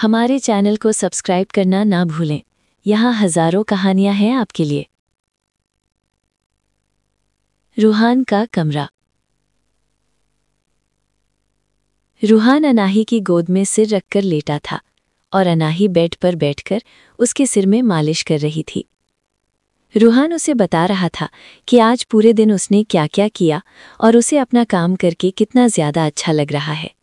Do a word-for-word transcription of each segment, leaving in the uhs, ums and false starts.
हमारे चैनल को सब्सक्राइब करना ना भूलें। यहाँ हजारों कहानियां हैं आपके लिए। रूहान का कमरा। रूहान अनाही की गोद में सिर रखकर लेटा था और अनाही बेड पर बैठकर उसके सिर में मालिश कर रही थी। रूहान उसे बता रहा था कि आज पूरे दिन उसने क्या क्या किया और उसे अपना काम करके कितना ज्यादा अच्छा लग रहा है।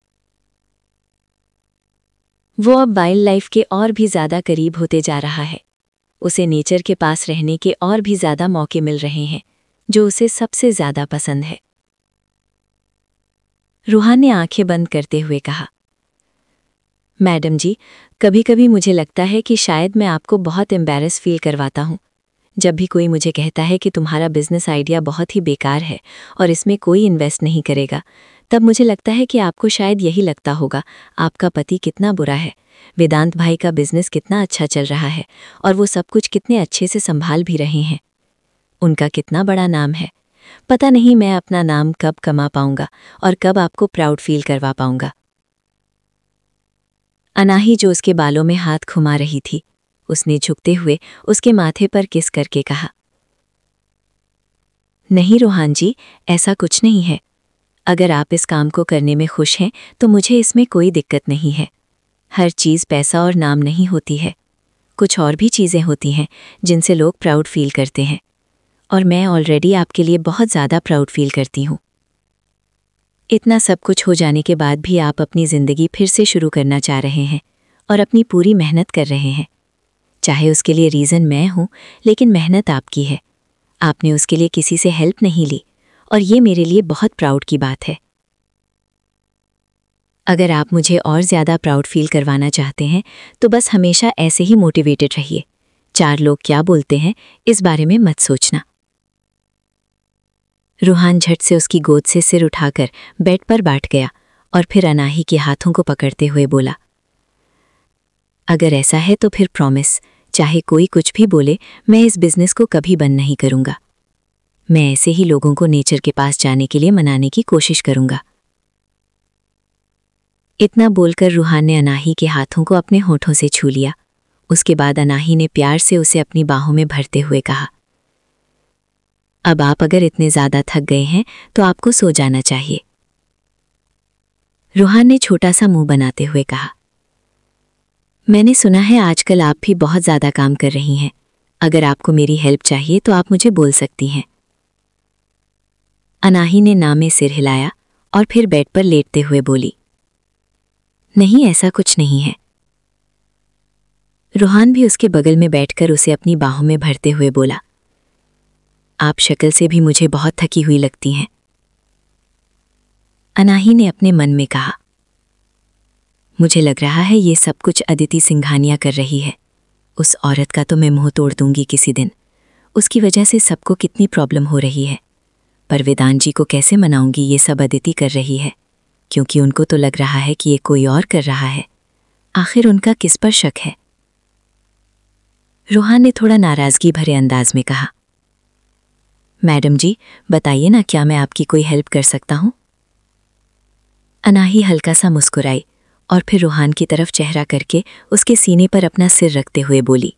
वो अब वाइल्ड लाइफ के और भी ज्यादा करीब होते जा रहा है। उसे नेचर के पास रहने के और भी ज्यादा मौके मिल रहे हैं, जो उसे सबसे ज्यादा पसंद है। रूहान ने आंखें बंद करते हुए कहा, मैडम जी, कभी कभी मुझे लगता है कि शायद मैं आपको बहुत एम्बैरस फील करवाता हूँ। जब भी कोई मुझे कहता है कि तुम्हारा बिजनेस आइडिया बहुत ही बेकार है और इसमें कोई इन्वेस्ट नहीं करेगा, तब मुझे लगता है कि आपको शायद यही लगता होगा आपका पति कितना बुरा है, वेदांत भाई का बिजनेस कितना अच्छा चल रहा है और वो सब कुछ कितने अच्छे से संभाल भी रहे हैं। उनका कितना बड़ा नाम है। पता नहीं मैं अपना नाम कब कमा पाऊंगा और कब आपको प्राउड फील करवा पाऊंगा। अनाही, जो उसके बालों में हाथ घुमा रही थी, उसने झुकते हुए उसके माथे पर किस करके कहा, नहीं रूहान जी, ऐसा कुछ नहीं है। अगर आप इस काम को करने में खुश हैं तो मुझे इसमें कोई दिक्कत नहीं है। हर चीज़ पैसा और नाम नहीं होती है, कुछ और भी चीज़ें होती हैं जिनसे लोग प्राउड फील करते हैं, और मैं ऑलरेडी आपके लिए बहुत ज़्यादा प्राउड फील करती हूँ। इतना सब कुछ हो जाने के बाद भी आप अपनी ज़िंदगी फिर से शुरू करना चाह रहे हैं और अपनी पूरी मेहनत कर रहे हैं। चाहे उसके लिए रीज़न मैं हूँ, लेकिन मेहनत आपकी है। आपने उसके लिए किसी से हेल्प नहीं ली और ये मेरे लिए बहुत प्राउड की बात है। अगर आप मुझे और ज़्यादा प्राउड फील करवाना चाहते हैं तो बस हमेशा ऐसे ही मोटिवेटेड रहिए। चार लोग क्या बोलते हैं इस बारे में मत सोचना। रूहान झट से उसकी गोद से सिर उठाकर बेड पर बैठ गया और फिर अनाही के हाथों को पकड़ते हुए बोला, अगर ऐसा है तो फिर प्रॉमिस, चाहे कोई कुछ भी बोले, मैं इस बिजनेस को कभी बंद नहीं करूंगा। मैं ऐसे ही लोगों को नेचर के पास जाने के लिए मनाने की कोशिश करूंगा। इतना बोलकर रूहान ने अनाही के हाथों को अपने होठों से छू लिया। उसके बाद अनाही ने प्यार से उसे अपनी बाहों में भरते हुए कहा, अब आप अगर इतने ज्यादा थक गए हैं तो आपको सो जाना चाहिए। रूहान ने छोटा सा मुंह बनाते हुए कहा, मैंने सुना है आजकल आप भी बहुत ज्यादा काम कर रही हैं। अगर आपको मेरी हेल्प चाहिए तो आप मुझे बोल सकती हैं। अनाही ने ना में सिर हिलाया और फिर बेड पर लेटते हुए बोली, नहीं, ऐसा कुछ नहीं है। रूहान भी उसके बगल में बैठकर उसे अपनी बाहों में भरते हुए बोला, आप शक्ल से भी मुझे बहुत थकी हुई लगती हैं। अनाही ने अपने मन में कहा, मुझे लग रहा है ये सब कुछ अदिति सिंघानिया कर रही है। उस औरत का तो मैं मुंह तोड़ दूंगी किसी दिन। उसकी वजह से सबको कितनी प्रॉब्लम हो रही है, पर वेदांत जी को कैसे मनाऊंगी ये सब अदिति कर रही है, क्योंकि उनको तो लग रहा है कि ये कोई और कर रहा है। आखिर उनका किस पर शक है? रूहान ने थोड़ा नाराजगी भरे अंदाज में कहा, मैडम जी, बताइए ना, क्या मैं आपकी कोई हेल्प कर सकता हूं? अनाही हल्का सा मुस्कुराई और फिर रूहान की तरफ चेहरा करके उसके सीने पर अपना सिर रखते हुए बोली,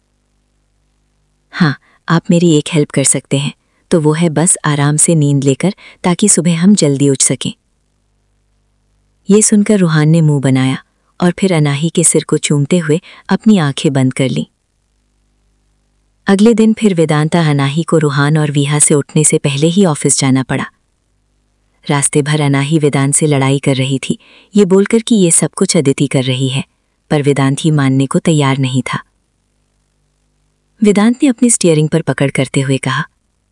हाँ, आप मेरी एक हेल्प कर सकते हैं, तो वो है बस आराम से नींद लेकर, ताकि सुबह हम जल्दी उठ सकें। ये सुनकर रूहान ने मुंह बनाया और फिर अनाही के सिर को चूमते हुए अपनी आंखें बंद कर लीं। अगले दिन फिर वेदांता अनाही को रूहान और विहा से उठने से पहले ही ऑफिस जाना पड़ा। रास्ते भर अनाही वेदांत से लड़ाई कर रही थी, ये बोलकर कि ये सब कुछ अदिति कर रही है, पर वेदांत ही मानने को तैयार नहीं था। वेदांत ने अपनी स्टीयरिंग पर पकड़ करते हुए कहा,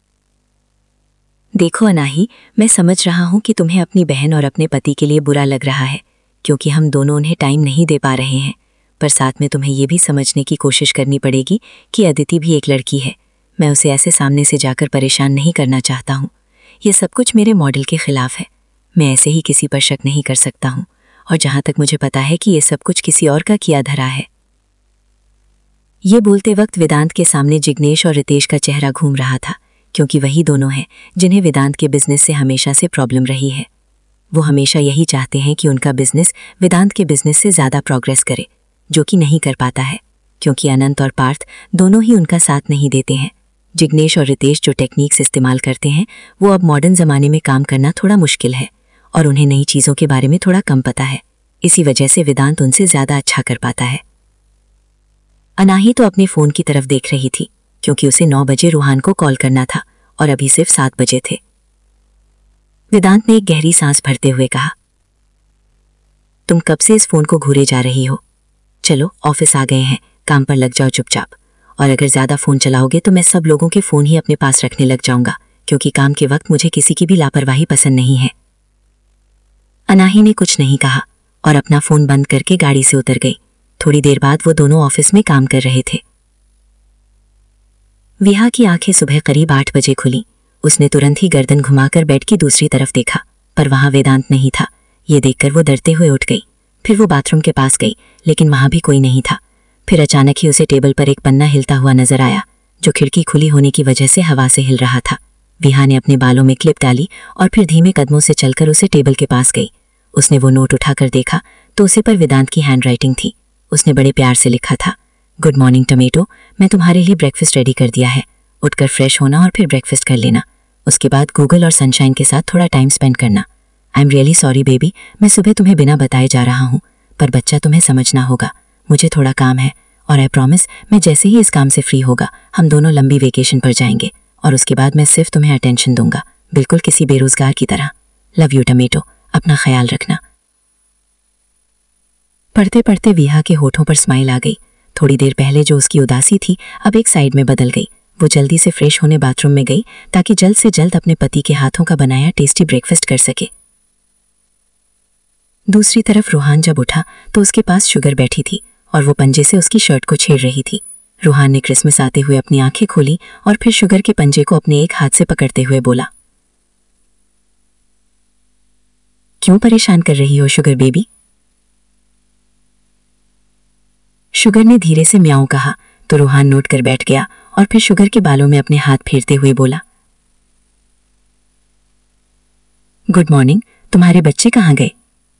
देखो अनाही, मैं समझ रहा हूं कि तुम्हें अपनी बहन और अपने पति के लिए बुरा लग रहा है, क्योंकि हम दोनों उन्हें टाइम नहीं दे पा रहे हैं, पर साथ में तुम्हें यह भी समझने की कोशिश करनी पड़ेगी कि अदिति भी एक लड़की है। मैं उसे ऐसे सामने से जाकर परेशान नहीं करना चाहता हूँ। ये सब कुछ मेरे मॉडल के खिलाफ है। मैं ऐसे ही किसी पर शक नहीं कर सकता हूँ, और जहाँ तक मुझे पता है कि ये सब कुछ किसी और का किया धरा है। ये बोलते वक्त वेदांत के सामने जिग्नेश और रितेश का चेहरा घूम रहा था, क्योंकि वही दोनों हैं जिन्हें वेदांत के बिजनेस से हमेशा से प्रॉब्लम रही है। वो हमेशा यही चाहते हैं कि उनका बिजनेस वेदांत के बिजनेस से ज़्यादा प्रोग्रेस करे, जो कि नहीं कर पाता है क्योंकि अनंत और पार्थ दोनों ही उनका साथ नहीं देते हैं। जिग्नेश और रितेश जो टेक्निक्स इस्तेमाल करते हैं वो अब मॉडर्न ज़माने में काम करना थोड़ा मुश्किल है और उन्हें नई चीज़ों के बारे में थोड़ा कम पता है। इसी वजह से वेदांत उनसे ज़्यादा अच्छा कर पाता है। अनाही तो अपने फ़ोन की तरफ देख रही थी क्योंकि उसे नौ बजे रूहान को कॉल करना था और अभी सिर्फ सात बजे थे। वेदांत ने एक गहरी सांस भरते हुए कहा, तुम कब से इस फ़ोन को घूरे जा रही हो? चलो ऑफिस आ गए हैं, काम पर लग जाओ चुपचाप। और अगर ज़्यादा फ़ोन चलाओगे तो मैं सब लोगों के फ़ोन ही अपने पास रखने लग जाऊंगा क्योंकि काम के वक्त मुझे किसी की भी लापरवाही पसंद नहीं है। अनाही ने कुछ नहीं कहा और अपना फ़ोन बंद करके गाड़ी से उतर गई। थोड़ी देर बाद वो दोनों ऑफिस में काम कर रहे थे। विहा की आंखें सुबह करीब आठ बजे खुली। उसने तुरंत ही गर्दन घुमाकर बेड की दूसरी तरफ देखा, पर वहां वेदांत नहीं था। ये देखकर वो डरते हुए उठ गई। फिर वो बाथरूम के पास गई, लेकिन वहां भी कोई नहीं था। फिर अचानक ही उसे टेबल पर एक पन्ना हिलता हुआ नजर आया, जो खिड़की खुली होने की वजह से हवा से हिल रहा था। विहा ने अपने बालों में क्लिप डाली और फिर धीमे कदमों से चलकर उसे टेबल के पास गई। उसने वो नोट उठाकर देखा तो उसे पर वेदांत की हैंडराइटिंग थी। उसने बड़े प्यार से लिखा था, गुड मॉर्निंग टमेटो, मैं तुम्हारे लिए ब्रेकफास्ट रेडी कर दिया है। उठकर फ्रेश होना और फिर ब्रेकफास्ट कर लेना। उसके बाद गूगल और सनशाइन के साथ थोड़ा टाइम स्पेंड करना। I am really sorry baby, मैं सुबह तुम्हें बिना बताए जा रहा हूँ, पर बच्चा तुम्हें समझना होगा। मुझे थोड़ा काम है और आई प्रॉमिस मैं जैसे ही इस काम से फ्री होगा हम दोनों लंबी वेकेशन पर जाएंगे और उसके बाद मैं सिर्फ तुम्हें अटेंशन दूंगा, बिल्कुल किसी बेरोजगार की तरह। लव यू टमेटो, अपना ख्याल रखना। पढ़ते पढ़ते विहा के होठों पर स्माइल आ गई। थोड़ी देर पहले जो उसकी उदासी थी अब एक साइड में बदल गई। वो जल्दी से फ्रेश होने बाथरूम में गई ताकि जल्द से जल्द अपने पति के हाथों का बनाया टेस्टी ब्रेकफास्ट कर सके। दूसरी तरफ रूहान जब उठा तो उसके पास शुगर बैठी थी और वो पंजे से उसकी शर्ट को छेड़ रही थी। रूहान ने क्रिसमस आते हुए अपनी आंखें खोली और फिर शुगर के पंजे को अपने एक हाथ से पकड़ते हुए बोला, क्यों परेशान कर रही हो शुगर बेबी? शुगर ने धीरे से म्याऊं कहा तो रूहान नोट कर बैठ गया और फिर शुगर के बालों में अपने हाथ फेरते हुए बोला, गुड मॉर्निंग, तुम्हारे बच्चे कहाँ गए?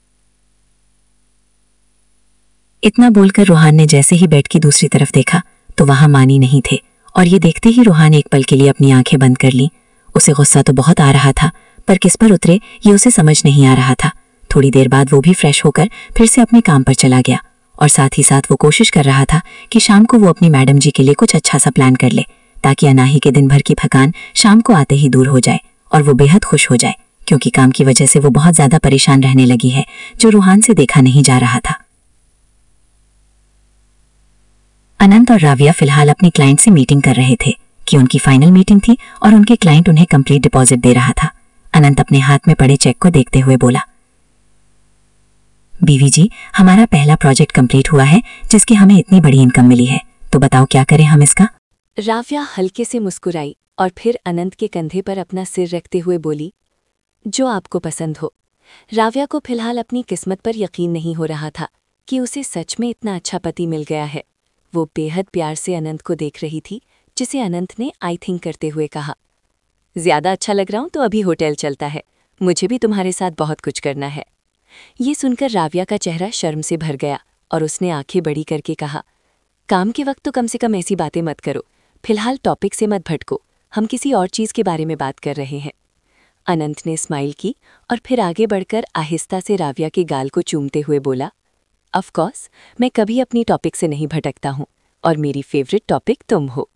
इतना बोलकर रूहान ने जैसे ही बेड की दूसरी तरफ देखा तो वहां मानी नहीं थे और ये देखते ही रूहान एक पल के लिए अपनी आंखें बंद कर ली। उसे गुस्सा तो बहुत आ रहा था, पर किस पर उतरे ये उसे समझ नहीं आ रहा था। थोड़ी देर बाद वो भी फ्रेश होकर फिर से अपने काम पर चला गया और साथ ही साथ वो कोशिश कर रहा था कि शाम को वो अपनी मैडम जी के लिए कुछ अच्छा सा प्लान कर ले ताकि अनाही के दिन भर की थकान शाम को आते ही दूर हो जाए और वो बेहद खुश हो जाए, क्योंकि काम की वजह से वो बहुत ज्यादा परेशान रहने लगी है, जो रूहान से देखा नहीं जा रहा था। अनंत और राविया फिलहाल अपने क्लाइंट से मीटिंग कर रहे थे कि उनकी फाइनल मीटिंग थी और उनके क्लाइंट उन्हें कंप्लीट डिपॉजिट दे रहा था। अनंत अपने हाथ में पड़े चेक को देखते हुए बोला, बीवी जी, हमारा पहला प्रोजेक्ट कंप्लीट हुआ है जिसकी हमें इतनी बड़ी इनकम मिली है, तो बताओ क्या करें हम इसका? राव्या हल्के से मुस्कुराई और फिर अनंत के कंधे पर अपना सिर रखते हुए बोली, जो आपको पसंद हो। राव्या को फिलहाल अपनी किस्मत पर यकीन नहीं हो रहा था कि उसे सच में इतना अच्छा पति मिल गया है। वो बेहद प्यार से अनंत को देख रही थी, जिसे अनंत ने आई थिंक करते हुए कहा, ज्यादा अच्छा लग रहा हूं तो अभी होटल चलता है, मुझे भी तुम्हारे साथ बहुत कुछ करना है। ये सुनकर राव्या का चेहरा शर्म से भर गया और उसने आंखें बड़ी करके कहा, काम के वक्त तो कम से कम ऐसी बातें मत करो, फिलहाल टॉपिक से मत भटको, हम किसी और चीज के बारे में बात कर रहे हैं। अनंत ने स्माइल की और फिर आगे बढ़कर आहिस्ता से राव्या के गाल को चूमते हुए बोला, ऑफ कोर्स, मैं कभी अपनी टॉपिक से नहीं भटकता हूँ और मेरी फेवरेट टॉपिक तुम हो।